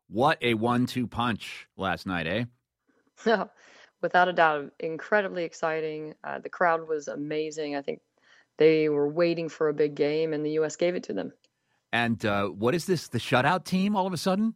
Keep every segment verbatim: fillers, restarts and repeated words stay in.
What a one two punch last night, eh? No, without a doubt, incredibly exciting. Uh, the crowd was amazing. I think they were waiting for a big game, and the U S gave it to them. And uh, what is this, the shutout team all of a sudden?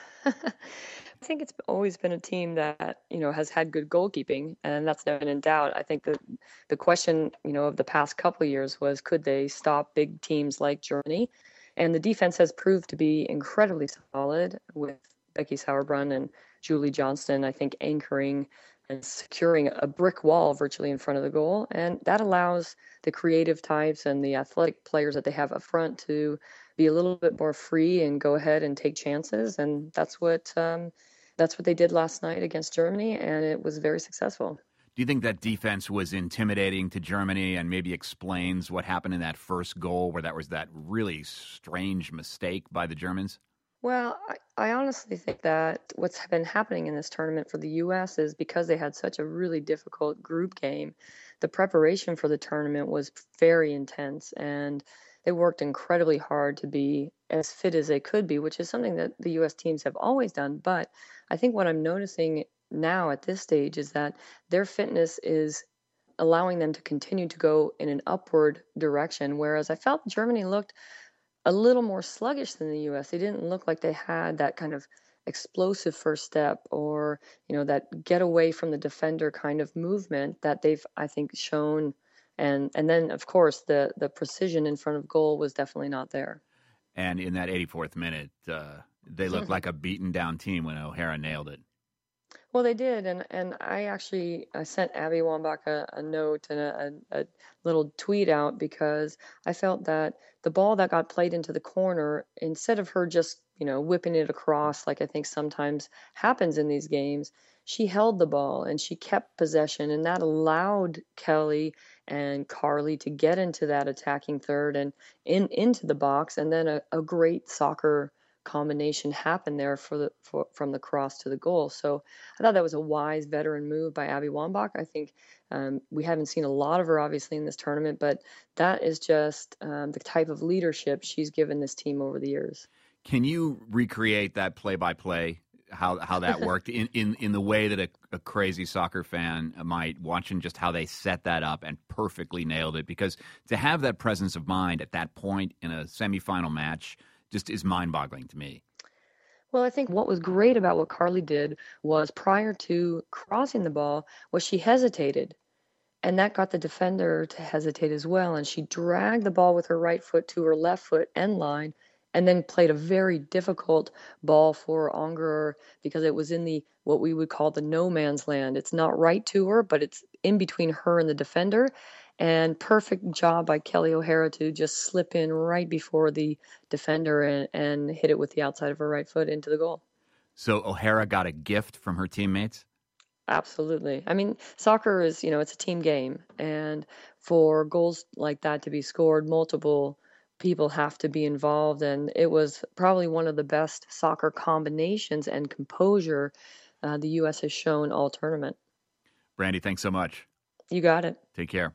I think it's always been a team that, you know, has had good goalkeeping, and that's never been in doubt. I think the the question, you know, of the past couple of years was, could they stop big teams like Germany? And the defense has proved to be incredibly solid with Becky Sauerbrunn and Julie Johnston, I think, anchoring and securing a brick wall virtually in front of the goal. And that allows the creative types and the athletic players that they have up front to be a little bit more free and go ahead and take chances. And that's what um, that's what they did last night against Germany, and it was very successful. Do you think that defense was intimidating to Germany and maybe explains what happened in that first goal where that was that really strange mistake by the Germans? Well, I, I honestly think that what's been happening in this tournament for the U S is because they had such a really difficult group game, the preparation for the tournament was very intense, and they worked incredibly hard to be as fit as they could be, which is something that the U S teams have always done. But I think what I'm noticing now at this stage is that their fitness is allowing them to continue to go in an upward direction, whereas I felt Germany looked a little more sluggish than the U S. They didn't look like they had that kind of explosive first step, or, you know, that get away from the defender kind of movement that they've, I think, shown. And and then, of course, the the precision in front of goal was definitely not there. And in that eighty-fourth minute, uh, they looked like a beaten down team when O'Hara nailed it. Well, they did, and and I actually I sent Abby Wambach a, a note and a, a, a little tweet out because I felt that the ball that got played into the corner, instead of her just, you know, whipping it across like I think sometimes happens in these games, she held the ball and she kept possession, and that allowed Kelly and Carly to get into that attacking third and in into the box, and then a, a great soccer combination happened there for the for, from the cross to the goal. So I thought that was a wise veteran move by Abby Wambach. I think um, we haven't seen a lot of her obviously in this tournament, but that is just um, the type of leadership she's given this team over the years. Can you recreate that play-by-play, how how that worked in, in, in the way that a, a crazy soccer fan might, watching just how they set that up and perfectly nailed it? Because to have that presence of mind at that point in a semifinal match just is mind-boggling to me. Well, I think what was great about what Carly did was prior to crossing the ball was she hesitated, and that got the defender to hesitate as well, and she dragged the ball with her right foot to her left foot end line and then played a very difficult ball for Ungerer because it was in the what we would call the no man's land. It's not right to her, but it's in between her and the defender. And perfect job by Kelly O'Hara to just slip in right before the defender and, and hit it with the outside of her right foot into the goal. So O'Hara got a gift from her teammates? Absolutely. I mean, soccer is, you know, it's a team game. And for goals like that to be scored, multiple people have to be involved. And it was probably one of the best soccer combinations and composure uh, the U S has shown all tournament. Brandy, thanks so much. You got it. Take care.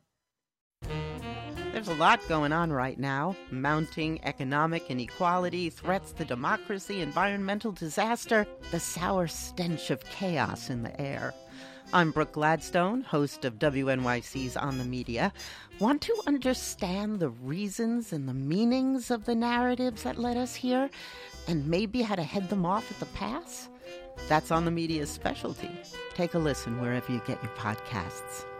There's a lot going on right now. Mounting economic inequality, threats to democracy, environmental disaster, the sour stench of chaos in the air. I'm Brooke Gladstone, host of W N Y C's On the Media. Want to understand the reasons and the meanings of the narratives that led us here, and maybe how to head them off at the pass? That's On the Media's specialty. Take a listen wherever you get your podcasts.